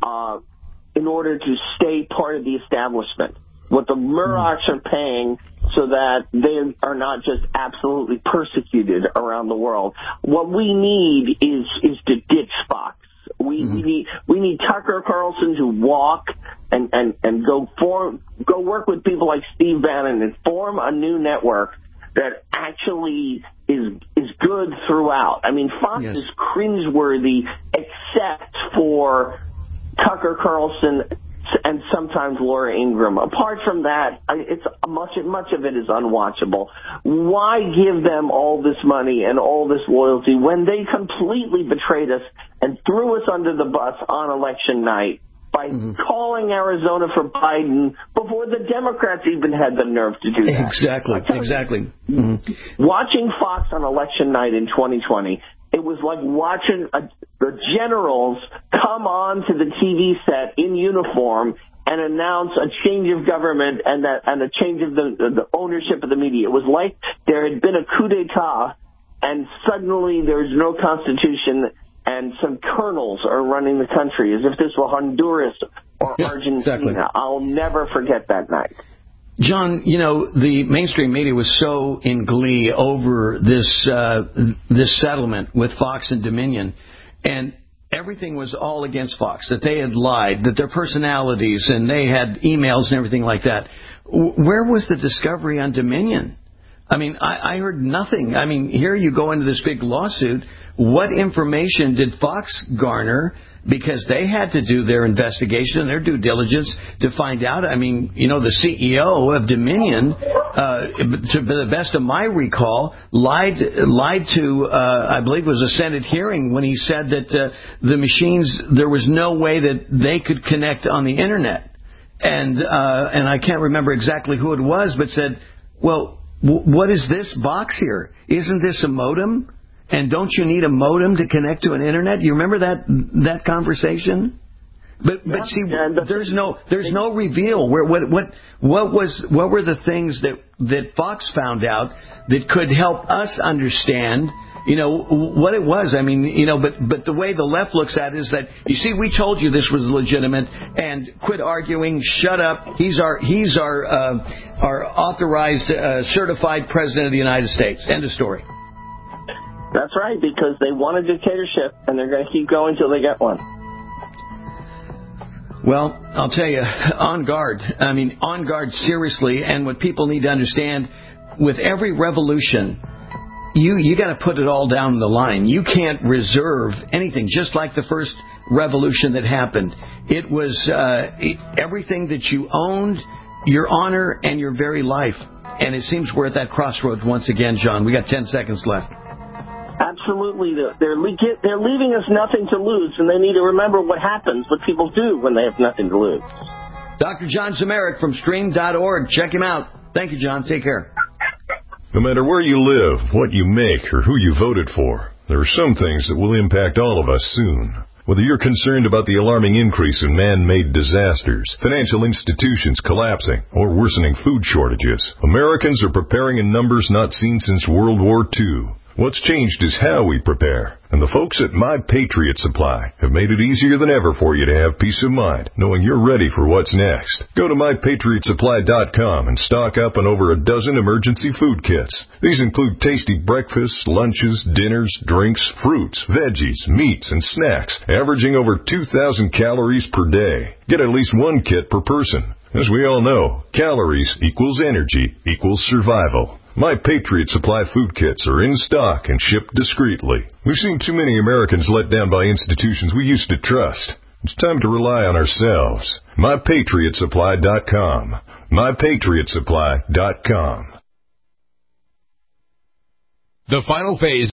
in order to stay part of the establishment. What the Murdochs are paying so that they are not just absolutely persecuted around the world. What we need is to ditch Fox. We need Tucker Carlson to walk and go work with people like Steve Bannon and form a new network that actually is good throughout. I mean, Fox is cringeworthy except for Tucker Carlson and sometimes Laura Ingraham. Apart from that, it's much of it is unwatchable. Why give them all this money and all this loyalty when they completely betrayed us and threw us under the bus on election night by calling Arizona for Biden before the Democrats even had the nerve to do that? Exactly. Watching Fox on election night in 2020, it was like watching the generals come on to the TV set in uniform and announce a change of government and a change of the ownership of the media. It was like there had been a coup d'etat, and suddenly there's no constitution, and some colonels are running the country as if this were Honduras or Argentina. Exactly. I'll never forget that night. John, the mainstream media was so in glee over this settlement with Fox and Dominion, and everything was all against Fox, that they had lied, that their personalities, and they had emails and everything like that. Where was the discovery on Dominion? I mean, I heard nothing. I mean, here you go into this big lawsuit. What information did Fox garner? Because they had to do their investigation and their due diligence to find out. I mean, the CEO of Dominion, to the best of my recall, lied to, I believe it was a Senate hearing when he said that the machines, there was no way that they could connect on the Internet. And I can't remember exactly who it was, but said, well, what is this box here? Isn't this a modem? And don't you need a modem to connect to an Internet? You remember that conversation? But see, there's no reveal. What were the things that Fox found out that could help us understand, what it was? I mean, but the way the left looks at it is that, you see, we told you this was legitimate, and quit arguing, shut up. He's our authorized, certified president of the United States. End of story. That's right, because they want a dictatorship, and they're going to keep going until they get one. Well, I'll tell you, on guard. I mean, on guard seriously, and what people need to understand, with every revolution, you got to put it all down the line. You can't reserve anything, just like the first revolution that happened. It was everything that you owned, your honor, and your very life. And it seems we're at that crossroads once again, John. We got 10 seconds left. Absolutely. They're leaving us nothing to lose, and they need to remember what happens, what people do when they have nothing to lose. Dr. John Zemeric from Stream.org. Check him out. Thank you, John. Take care. No matter where you live, what you make, or who you voted for, there are some things that will impact all of us soon. Whether you're concerned about the alarming increase in man-made disasters, financial institutions collapsing, or worsening food shortages, Americans are preparing in numbers not seen since World War II. What's changed is how we prepare. And the folks at My Patriot Supply have made it easier than ever for you to have peace of mind, knowing you're ready for what's next. Go to MyPatriotSupply.com and stock up on over a dozen emergency food kits. These include tasty breakfasts, lunches, dinners, drinks, fruits, veggies, meats, and snacks, averaging over 2,000 calories per day. Get at least one kit per person. As we all know, calories equals energy equals survival. My Patriot Supply food kits are in stock and shipped discreetly. We've seen too many Americans let down by institutions we used to trust. It's time to rely on ourselves. MyPatriotSupply.com. MyPatriotSupply.com. The final phase